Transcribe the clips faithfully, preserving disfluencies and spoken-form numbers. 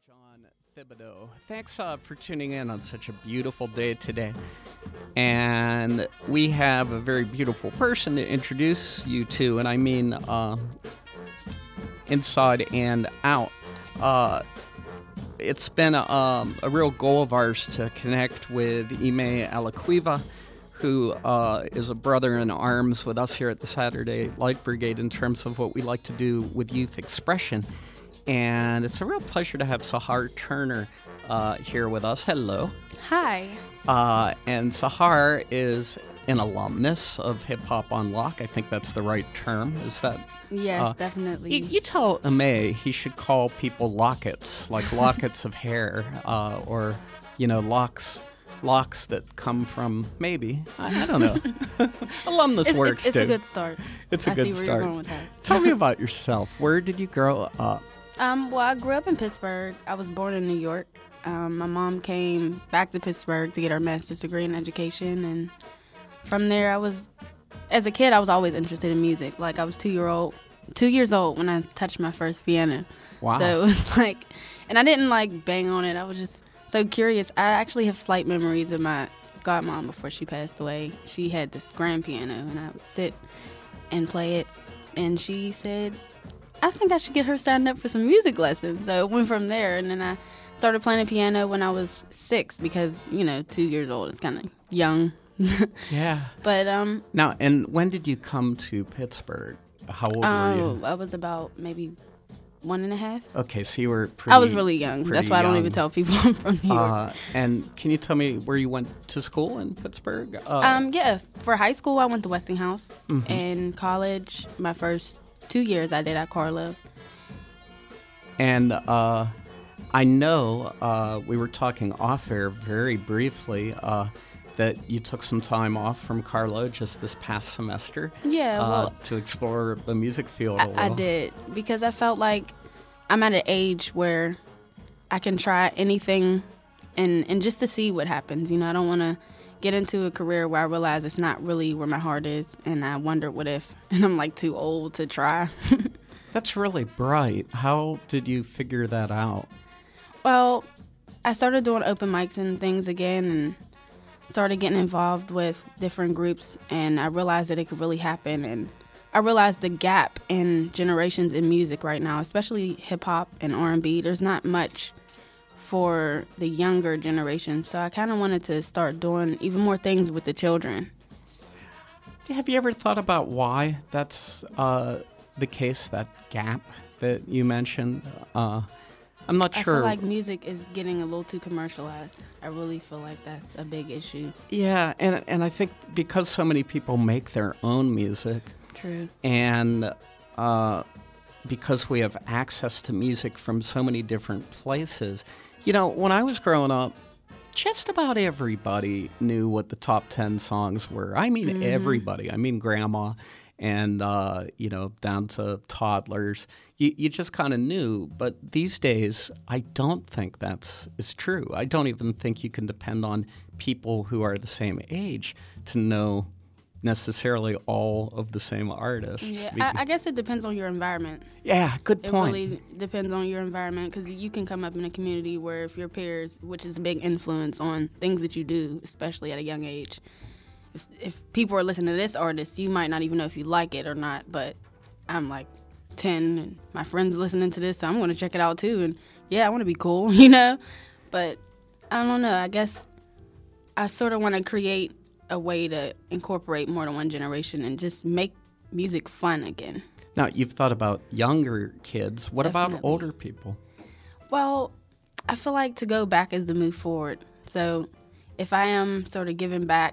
John Thibodeau. Thanks uh, for tuning in on such a beautiful day today. And we have a very beautiful person to introduce you to, and I mean uh, inside and out. Uh, it's been a, um, a real goal of ours to connect with Ime Alaquiva, who uh, is a brother in arms with us here at the Saturday Light Brigade in terms of what we like to do with youth expression. And it's a real pleasure to have Sahar Turner uh, here with us. Hello. Hi. Uh, and Sahar is an alumnus of Hip Hop on Lock. I think that's the right term. Is that? Yes, uh, definitely. You, you tell Ame he should call people lockets, like lockets of hair, uh, or, you know, locks. Locks that come from maybe I, I don't know. Alumnus it's, works it's, it's too. a good start. It's a I good see where start. You're going with that. Tell me about yourself. Where did you grow up? Um, well, I grew up in Pittsburgh. I was born in New York. Um, my mom came back to Pittsburgh to get her master's degree in education, and from there, I was, as a kid, I was always interested in music. Like I was two year old, two years old when I touched my first piano. Wow. So it was like, and I didn't like bang on it. I was just so curious. I actually have slight memories of my godmom before she passed away. She had this grand piano, and I would sit and play it, and she said, I think I should get her signed up for some music lessons. So it went from there, and then I started playing the piano when I was six because, you know, two years old is kind of young. Yeah. But, um... Now, and when did you come to Pittsburgh? How old um, were you? I was about maybe one and a half. Okay, so you were pretty I was really young. That's why young. I don't even tell people I'm from New York. Uh, and can you tell me where you went to school in Pittsburgh? Uh, um, yeah, for high school, I went to Westinghouse. Mm-hmm. In college, my first two years I did at Carlo. And uh, I know uh, we were talking off air very briefly uh, that you took some time off from Carlo just this past semester. Yeah, uh, well, to explore the music field a I, little. I did because I felt like I'm at an age where I can try anything and, and just to see what happens. You know, I don't want to get into a career where I realize it's not really where my heart is and I wonder what if, and I'm like too old to try. That's really bright. How did you figure that out? Well, I started doing open mics and things again and started getting involved with different groups, and I realized that it could really happen. And I realized the gap in generations in music right now, especially hip-hop and R and B. There's not much for the younger generation, so I kind of wanted to start doing even more things with the children. Have you ever thought about why that's uh, the case, that gap that you mentioned? Uh, I'm not I sure. feel like music is getting a little too commercialized. I really feel like that's a big issue. Yeah, and and I think because so many people make their own music, True. and uh, because we have access to music from so many different places, you know, when I was growing up, just about everybody knew what the top ten songs were. I mean, Mm-hmm. everybody. I mean, grandma and, uh, you know, down to toddlers. You, you just kind of knew. But these days, I don't think that's is true. I don't even think you can depend on people who are the same age to know necessarily all of the same artists. Yeah, Be- I, I guess it depends on your environment. yeah, good It point. really depends on your environment because you can come up in a community where if your peers, which is a big influence on things that you do, especially at a young age, if, if people are listening to this artist, you might not even know if you like it or not, but I'm like ten and my friend's listening to this, so I'm going to check it out too. And yeah, I want to be cool, you know? But I don't know. I guess I sort of want to create a way to incorporate more than one generation and just make music fun again. Now, you've thought about younger kids. What about Definitely. older people? Well, I feel like to go back is to move forward. So if I am sort of giving back,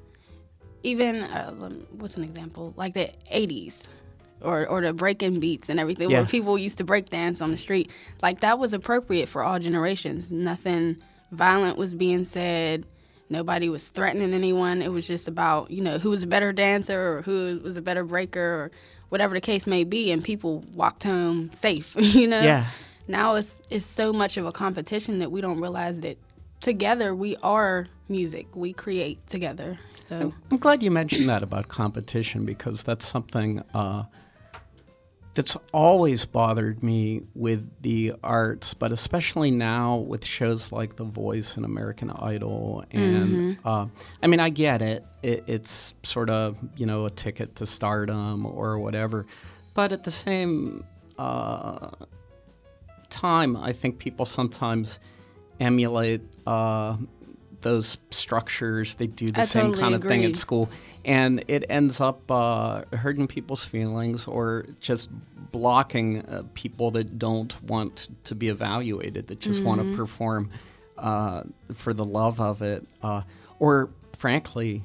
even, uh, lem- what's an example? Like the eighties or, or the breaking beats and everything Yeah. where people used to break dance on the street. Like that was appropriate for all generations. Nothing violent was being said. Nobody was threatening anyone. It was just about, you know, who was a better dancer or who was a better breaker or whatever the case may be. And people walked home safe, you know? Yeah. Now it's it's so much of a competition that we don't realize that together we are music. We create together. So I'm glad you mentioned that about competition because that's something uh, that's always bothered me with the arts, but especially now with shows like The Voice and American Idol. And mm-hmm. uh, I mean, I get it. it. It's sort of, you know, a ticket to stardom or whatever. But at the same uh, time, I think people sometimes emulate uh, those structures. They do the I same totally kind of agree. thing at school. And it ends up uh, hurting people's feelings or just blocking uh, people that don't want to be evaluated, that just mm-hmm. want to perform uh, for the love of it. Uh, or, frankly,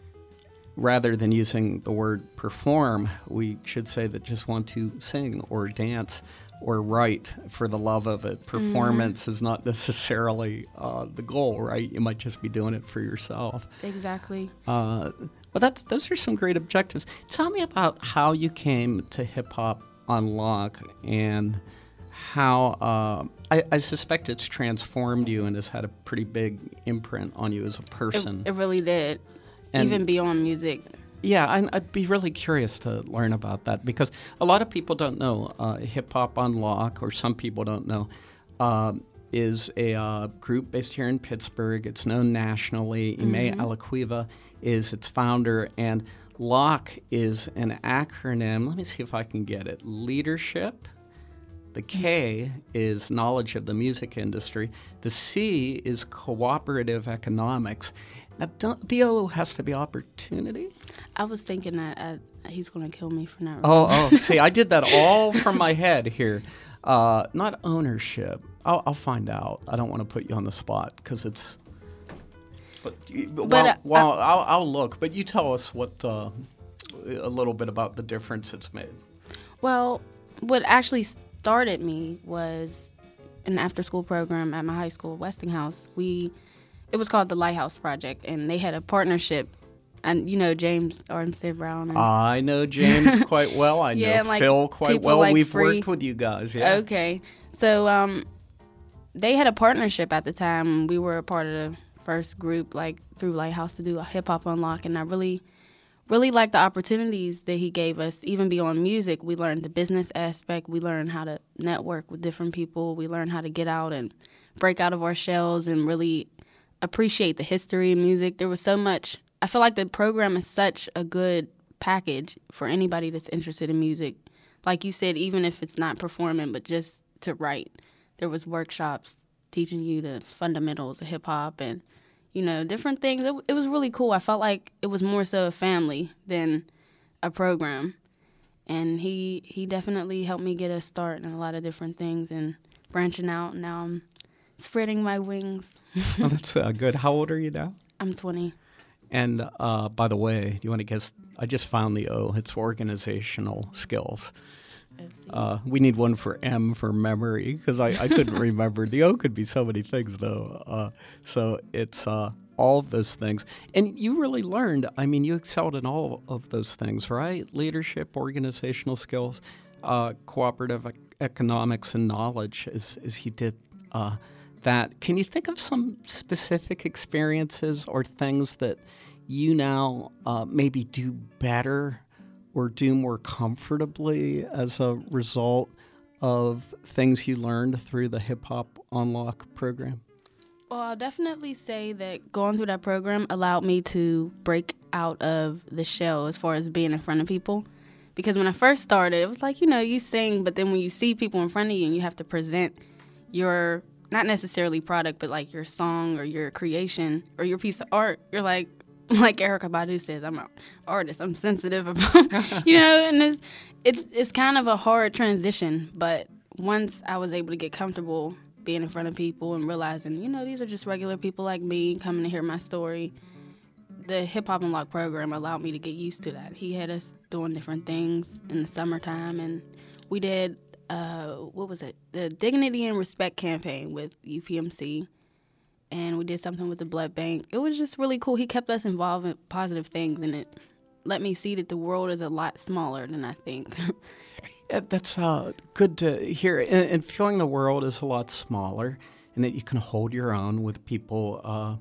rather than using the word perform, we should say that just want to sing or dance or write for the love of it. Performance mm-hmm. is not necessarily uh, the goal, right? You might just be doing it for yourself. Exactly. Uh, but that's those are some great objectives. Tell me about how you came to Hip Hop on Lock and how uh, I, I suspect it's transformed you and has had a pretty big imprint on you as a person. It, it really did, and even beyond music. Yeah, I, I'd be really curious to learn about that because a lot of people don't know uh, Hip Hop on Lock, or some people don't know, uh, is a uh, group based here in Pittsburgh. It's known nationally. Mm-hmm. Ime Alaquiva is its founder, and LOCK is an acronym. Let me see if I can get it. Leadership. The K is knowledge of the music industry. The C is cooperative economics. Now, don't, the O has to be opportunity? I was thinking that I, he's going to kill me for not Oh, oh, see, I did that all from my head here. Uh, not ownership. I'll, I'll find out. I don't want to put you on the spot because it's... But, but well, uh, well I, I'll, I'll look. But you tell us what uh, a little bit about the difference it's made. Well, what actually started me was an after-school program at my high school, Westinghouse. We... It was called the Lighthouse Project, and they had a partnership. And you know James Armstead Brown. And I know James quite well. I yeah, know like Phil quite well. Like We've Free. worked with you guys. Yeah. Okay, so um, they had a partnership at the time. We were a part of the first group, like through Lighthouse, to do a Hip Hop Unlock, and I really, really liked the opportunities that he gave us. Even beyond music, we learned the business aspect. We learned how to network with different people. We learned how to get out and break out of our shells and really appreciate the history of music. There was so much. I feel like the program is such a good package for anybody that's interested in music. Like you said, even if it's not performing, but just to write. There was workshops teaching you the fundamentals of hip-hop and, you know, different things. It, it was really cool. I felt like it was more so a family than a program. And he he definitely helped me get a start in a lot of different things and branching out. Now I'm spreading my wings. Oh, that's uh, good. How old are you now? I'm twenty. And uh, by the way, do you want to guess? I just found the O. It's organizational skills. Uh, we need one for M for memory because I, I couldn't remember. The O could be so many things, though. Uh, so it's uh, all of those things. And you really learned, I mean, you excelled in all of those things, right? Leadership, organizational skills, uh, cooperative e- economics, and knowledge as, as he did uh, that. Can you think of some specific experiences or things that you now uh, maybe do better or do more comfortably as a result of things you learned through the Hip Hop Unlock program? Well, I'll definitely say that going through that program allowed me to break out of the shell as far as being in front of people. Because when I first started, it was like, you know, you sing, but then when you see people in front of you and you have to present your, not necessarily product, but like your song or your creation or your piece of art, you're like, like Erykah Badu says, I'm an artist. I'm sensitive about, you know, and it's, it's it's kind of a hard transition. But once I was able to get comfortable being in front of people and realizing, you know, these are just regular people like me coming to hear my story, the Hip Hop Unlock program allowed me to get used to that. He had us doing different things in the summertime, and we did, uh, what was it, the Dignity and Respect campaign with U P M C. And we did something with the blood bank. It was just really cool. He kept us involved in positive things, and it let me see that the world is a lot smaller than I think. Yeah, that's uh, good to hear. And, and feeling the world is a lot smaller, and that you can hold your own with people uh,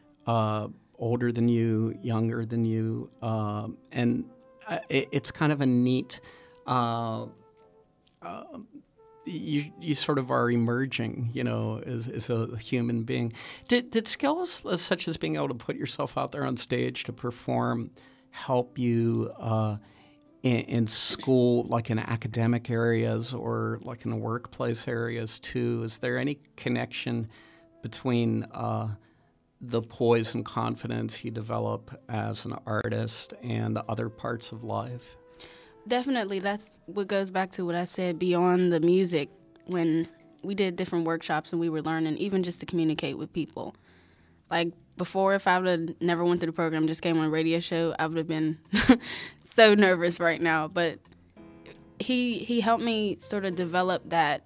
uh, older than you, younger than you. Uh, and uh, it, it's kind of a neat uh, um, you you sort of are emerging, you know, as, as a human being. Did did skills such as being able to put yourself out there on stage to perform help you uh, in, in school, like in academic areas or like in the workplace areas too? Is there any connection between uh, the poise and confidence you develop as an artist and other parts of life? Definitely. That's what goes back to what I said beyond the music, when we did different workshops and we were learning even just to communicate with people. Like before, if I would have never went through the program, just came on a radio show, I would have been so nervous right now. But he he helped me sort of develop that,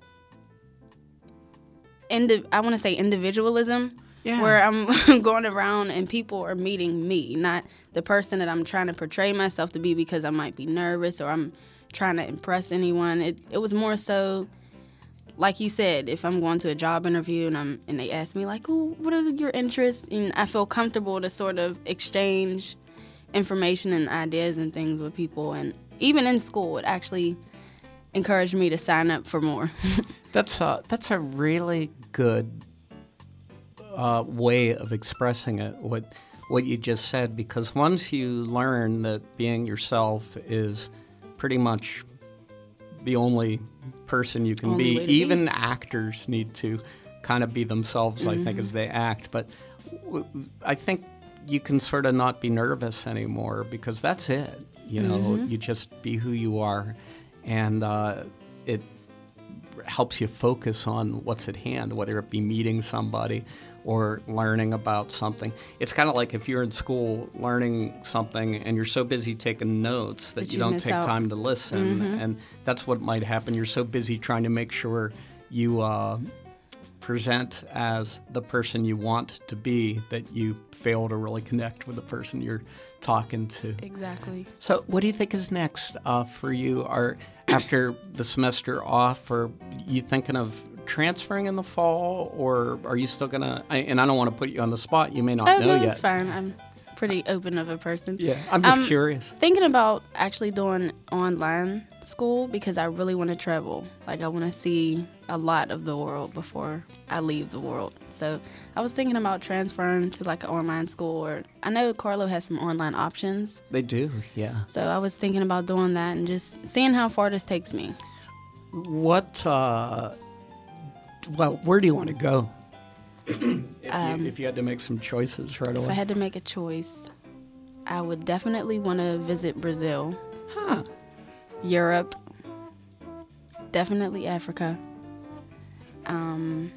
indi- I want to say individualism, yeah. where I'm going around and people are meeting me, not the person that I'm trying to portray myself to be because I might be nervous or I'm trying to impress anyone. It it was more so, like you said, if I'm going to a job interview and I'm and they ask me like, "Oh, what are your interests?" and I feel comfortable to sort of exchange information and ideas and things with people. And even in school, it actually encouraged me to sign up for more. That's a, that's a really good uh, way of expressing it. What what you just said, because once you learn that being yourself is pretty much the only person you can Only be, way to even be. actors need to kind of be themselves, mm-hmm. I think, as they act. But w- I think you can sort of not be nervous anymore because that's it. You know, mm-hmm. you just be who you are, and uh, it helps you focus on what's at hand, whether it be meeting somebody or learning about something. It's kind of like if you're in school learning something and you're so busy taking notes that, that you, you don't take out. time to listen. Mm-hmm. And that's what might happen. You're so busy trying to make sure you uh, present as the person you want to be that you fail to really connect with the person you're talking to. Exactly. So what do you think is next uh, for you? Are after the semester off, are you thinking of transferring in the fall, or are you still gonna? I, and I don't want to put you on the spot. You may not oh, know no, yet. It's fine. I'm pretty open of a person. Yeah, I'm just I'm curious. Thinking about actually doing online school because I really want to travel. Like I want to see a lot of the world before I leave the world. So I was thinking about transferring to like an online school, or I know Carlo has some online options. They do, yeah. So I was thinking about doing that and just seeing how far this takes me. What? Uh, well, where do you want to go? if, um, you, if you had to make some choices right away. If I had to make a choice, I would definitely want to visit Brazil. Huh. Europe. Definitely Africa. Um,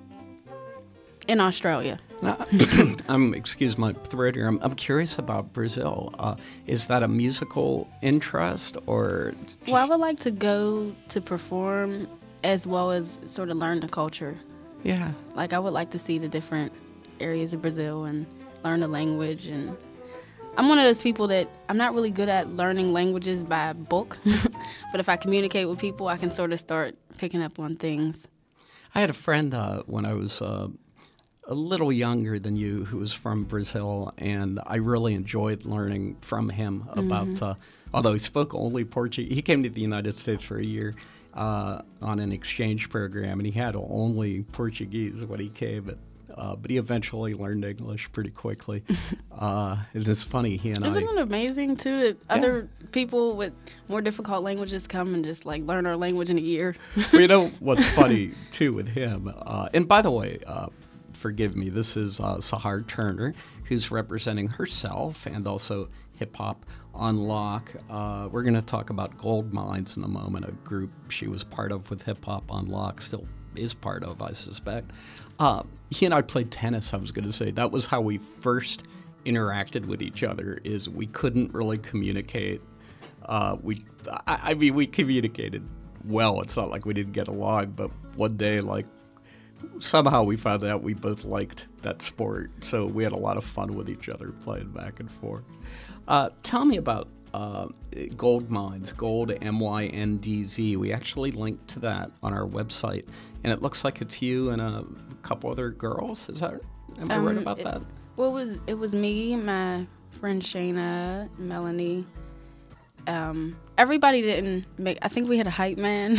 in Australia. Now, I'm excuse my thread here. I'm, I'm curious about Brazil. Uh, is that a musical interest or? Just... Well, I would like to go to perform as well as sort of learn the culture. Yeah. Like I would like to see the different areas of Brazil and learn the language. And I'm one of those people that I'm not really good at learning languages by book, but if I communicate with people, I can sort of start picking up on things. I had a friend uh, when I was uh, a little younger than you who was from Brazil, and I really enjoyed learning from him about, mm-hmm. uh, although he spoke only Portuguese. He came to the United States for a year uh, on an exchange program, and he had only Portuguese when he came. But, uh, but he eventually learned English pretty quickly. uh, it's funny, he and Isn't I... it amazing, too, that yeah. other people with more difficult languages come and just, like, learn our language in a year? Well, you know what's funny, too, with him? Uh, and by the way, uh, forgive me, this is uh, Sahar Turner, who's representing herself and also Hip Hop on Lock. Uh, we're going to talk about Gold Mines in a moment, a group she was part of with Hip Hop on Lock, still is part of, I suspect. Uh, he and I played tennis, I was going to say. That was how we first interacted with each other, is we couldn't really communicate. Uh, we, I, I mean, we communicated well. It's not like we didn't get along, but one day, like, somehow we found out we both liked that sport, so we had a lot of fun with each other playing back and forth. Uh, tell me about uh, Gold Mines, Gold, M Y N D Z. We actually linked to that on our website, and it looks like it's you and a couple other girls. Is that, am I um, right about it, that? Well, it was, it was me, my friend Shayna, Melanie, um, everybody didn't make. I think we had a hype man.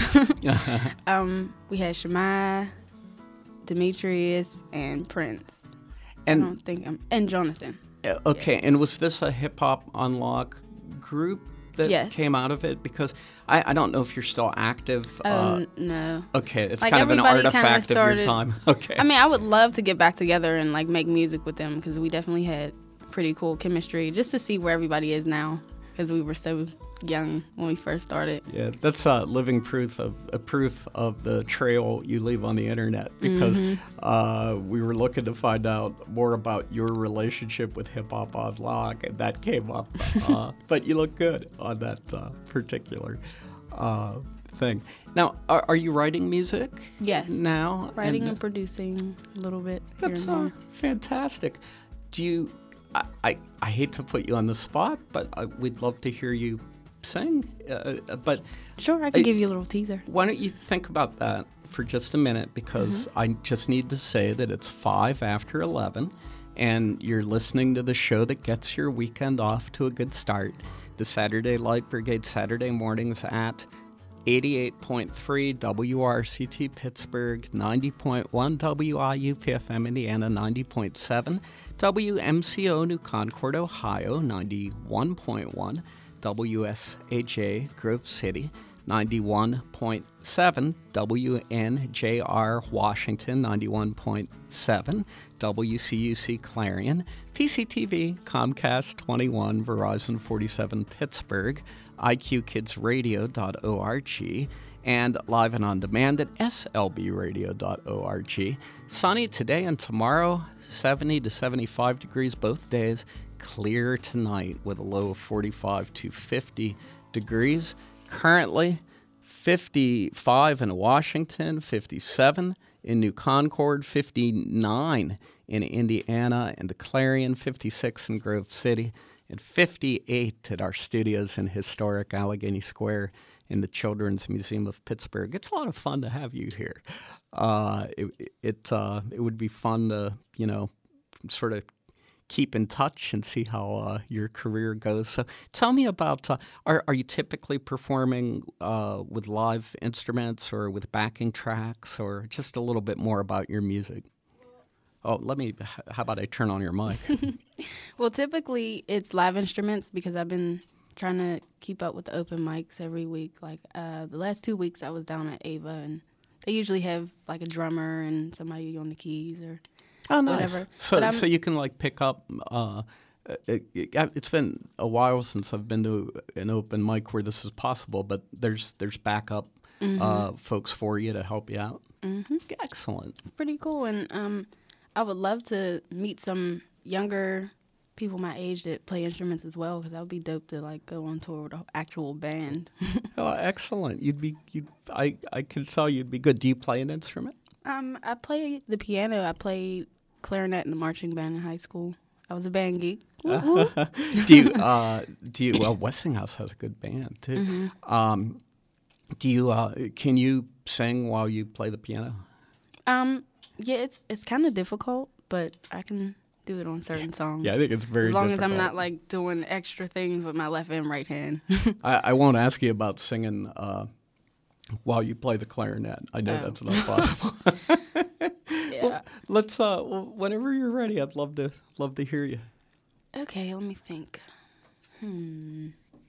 um, we had Shemai, Demetrius, and Prince. And I don't think I'm, and Jonathan. Okay, Yeah. and was this a Hip Hop Unlock group that Yes. came out of it? Because I, I don't know if you're still active. Um, uh, no. okay, it's like kind of an everybody kinda artifact of started- your time. Okay. I mean, I would love to get back together and like make music with them because we definitely had pretty cool chemistry. Just to see where everybody is now because we were so young when we first started. Yeah, that's uh, living proof of a proof of the trail you leave on the internet. Because Mm-hmm. uh, we were looking to find out more about your relationship with Hip Hop Unlock, and that came up. Uh, but you look good on that uh, particular uh, thing. Now, are, are you writing music? Yes. Now, Writing and, and, producing a little bit here that's and uh, there. fantastic. Do you? I, I I hate to put you on the spot, but I, we'd love to hear you sing. Uh, but Sure, I can I- give you a little teaser. why don't you think about that for just a minute? Because I just need to say that it's five after eleven, and you're listening to the show that gets your weekend off to a good start. The Saturday Light Brigade Saturday mornings at eighty-eight point three W R C T Pittsburgh, ninety point one W I U P F M Indiana, ninety point seven W M C O New Concord, Ohio, ninety-one point one W S H A Grove City, ninety-one point seven W N J R Washington, ninety-one point seven W C U C Clarion, P C T V, Comcast twenty-one, Verizon forty-seven Pittsburgh, I Q Kids Radio dot org, and live and on demand at S L B radio dot org. Sunny today and tomorrow, seventy to seventy-five degrees both days. Clear tonight with a low of forty-five to fifty degrees. Currently, fifty-five in Washington, fifty-seven in New Concord, fifty-nine in Indiana and Clarion, fifty-six in Grove City, and fifty-eight at our studios in historic Allegheny Square in the Children's Museum of Pittsburgh. It's a lot of fun to have you here. Uh, it it, uh, it would be fun to, you know, sort of keep in touch and see how uh, your career goes. So tell me about, uh, are, are you typically performing uh, with live instruments or with backing tracks, or just a little bit more about your music? Oh, let me, how about I turn on your mic? Well, typically it's live instruments because I've been trying to keep up with the open mics every week. Like uh, the last two weeks I was down at Ava, and they usually have like a drummer and somebody on the keys or Oh, nice. whatever. So, But I'm- so you can like pick up. Uh, it, it, it's been a while since I've been to an open mic where this is possible, but there's there's backup uh, folks for you to help you out. Mm-hmm. Excellent. It's pretty cool, and um, I would love to meet some younger people my age that play instruments as well, because that would be dope to like go on tour with an actual band. Oh, excellent. You'd be. You. I. I can tell you'd be good. Do you play an instrument? um, I play the piano. I played clarinet in the marching band in high school. I was a band geek. Woo woo. do you? Uh, do you? Well, Westinghouse has a good band too. Mm-hmm. Um, do you? Uh, can you sing while you play the piano? Um, yeah, it's it's kind of difficult, but I can do it on certain songs. Yeah, I think it's very. as long difficult. as I'm not like doing extra things with my left and right hand. I, I won't ask you about singing uh, while you play the clarinet. I know Oh. that's not possible. Yeah. Let's. Uh, well, whenever you're ready, I'd love to love to hear you. Okay, let me think. Hmm.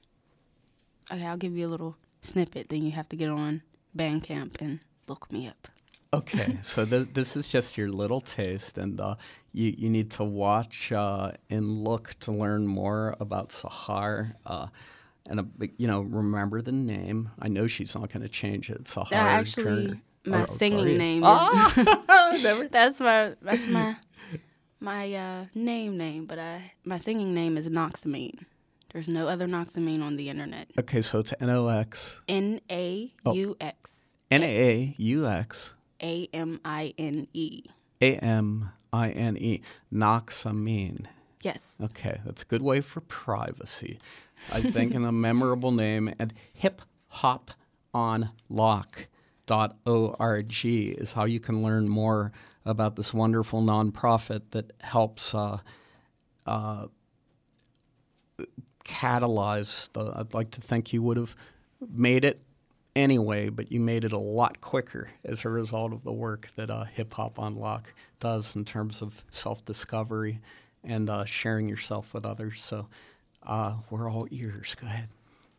Okay, I'll give you a little snippet. Then you have to get on Bandcamp and look me up. Okay, so th- this is just your little taste, and uh, you you need to watch uh, and look to learn more about Sahar. Uh, and, uh, you know, remember the name. I know she's not going to change it. Sahar Uh, actually, Turner. my Oh, singing sorry. name is Ah! Never. that's my that's my my uh, name name, but I my singing name is Noxamine. There's no other Noxamine on the internet. Okay, so it's N O X. N A U X N A U X A M I N E. A M I N E. Noxamine. Yes. Okay, that's a good way for privacy, I think, and a memorable name. And hip hop on lock dot org is how you can learn more about this wonderful nonprofit that helps uh, uh, catalyzed. The, I'd like to think you would have made it anyway, but you made it a lot quicker as a result of the work that uh, Hip Hop Unlock does in terms of self-discovery and uh, sharing yourself with others. So uh, we're all ears. Go ahead.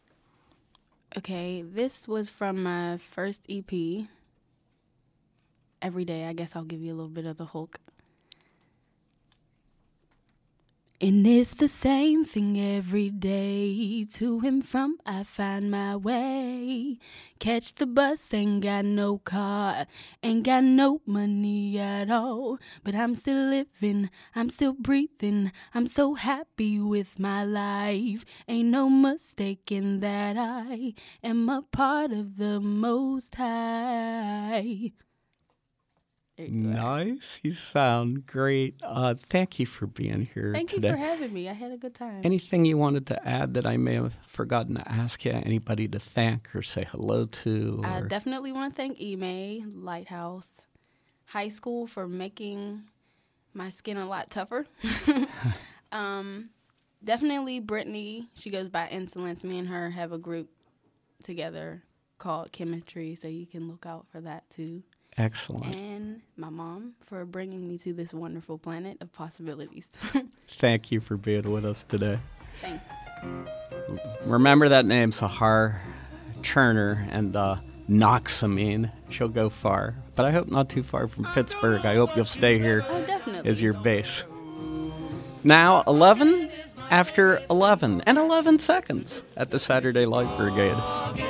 Okay, this was from my first E P. Every day, I guess I'll give you a little bit of the hook. And it's the same thing every day. To and from I find my way. Catch the bus, ain't got no car, ain't got no money at all. But I'm still living, I'm still breathing, I'm so happy with my life. Ain't no mistaking that I am a part of the Most High. You nice. You sound great. Uh, thank you for being here Thank today. you for having me. I had a good time. Anything you wanted to add that I may have forgotten to ask you? Anybody to thank or say hello to? Or? I definitely want to thank Ime, Lighthouse High School for making my skin a lot tougher. um, definitely Brittany. She goes by Insolence. Me and her have a group together called Chemistry, so you can look out for that too. Excellent. And my mom for bringing me to this wonderful planet of possibilities. Thank you for being with us today. Thanks. Remember that name, Sahar Turner, and uh, Noxamine. She'll go far, but I hope not too far from Pittsburgh. I hope you'll stay here Oh, definitely. as your base. Now, eleven after eleven and eleven seconds at the Saturday Light Brigade.